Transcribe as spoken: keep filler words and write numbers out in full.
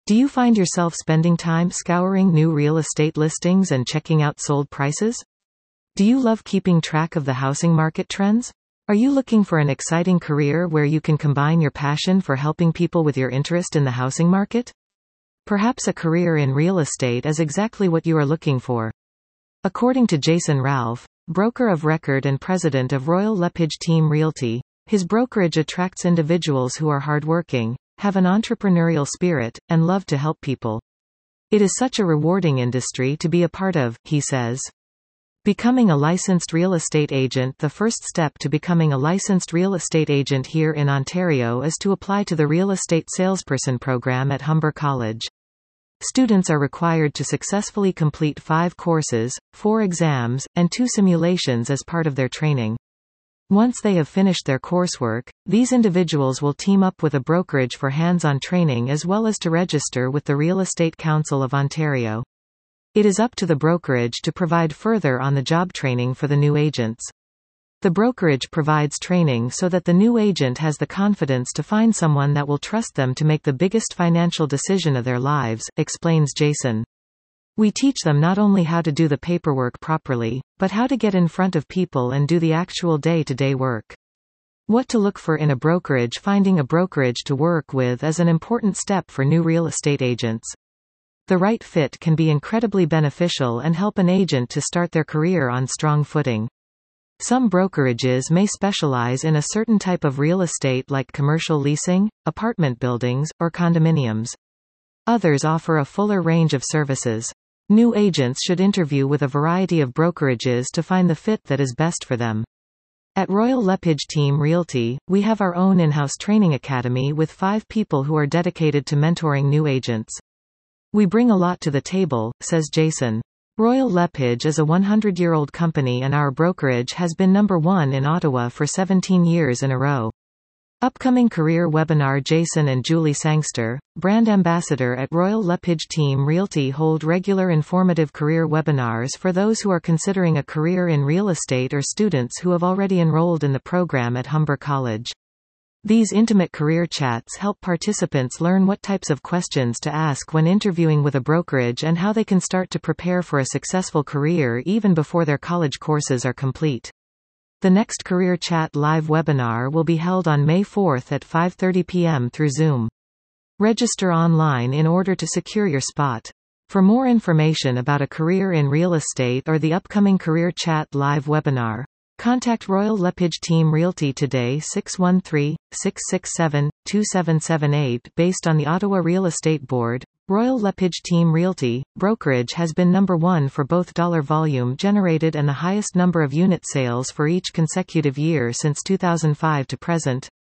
Do you find yourself spending time scouring new real estate listings and checking out sold prices? Do you love keeping track of the housing market trends? Are you looking for an exciting career where you can combine your passion for helping people with your interest in the housing market? Perhaps a career in real estate is exactly what you are looking for. According to Jason Ralph, broker of record and president of Royal LePage Team Realty, his brokerage attracts individuals who are hardworking, have an entrepreneurial spirit, and love to help people. It is such a rewarding industry to be a part of, he says. Becoming a licensed real estate agent. The first step to becoming a licensed real estate agent here in Ontario is to apply to the Real Estate Salesperson program at Humber College. Students are required to successfully complete five courses, four exams, and two simulations as part of their training. Once they have finished their coursework, these individuals will team up with a brokerage for hands-on training as well as to register with the Real Estate Council of Ontario. It is up to the brokerage to provide further on-the-job training for the new agents. The brokerage provides training so that the new agent has the confidence to find someone that will trust them to make the biggest financial decision of their lives, explains Jason. We teach them not only how to do the paperwork properly, but how to get in front of people and do the actual day-to-day work. What to look for in a brokerage. Finding a brokerage to work with is an important step for new real estate agents. The right fit can be incredibly beneficial and help an agent to start their career on strong footing. Some brokerages may specialize in a certain type of real estate like commercial leasing, apartment buildings, or condominiums. Others offer a fuller range of services. New agents should interview with a variety of brokerages to find the fit that is best for them. At Royal LePage Team Realty, we have our own in-house training academy with five people who are dedicated to mentoring new agents. We bring a lot to the table, says Jason. Royal LePage is a one hundred year old company and our brokerage has been number one in Ottawa for seventeen years in a row. Upcoming career webinar. Jason and Julie Sangster, brand ambassador at Royal LePage Team Realty, hold regular informative career webinars for those who are considering a career in real estate or students who have already enrolled in the program at Humber College. These intimate career chats help participants learn what types of questions to ask when interviewing with a brokerage and how they can start to prepare for a successful career even before their college courses are complete. The next Career Chat live webinar will be held on May fourth at five thirty p m through Zoom. Register online in order to secure your spot. For more information about a career in real estate or the upcoming Career Chat live webinar, contact Royal LePage Team Realty today. Six one three, six six seven, two seven seven eight. Based on the Ottawa Real Estate Board, Royal LePage Team Realty brokerage has been number one for both dollar volume generated and the highest number of unit sales for each consecutive year since two thousand five to present.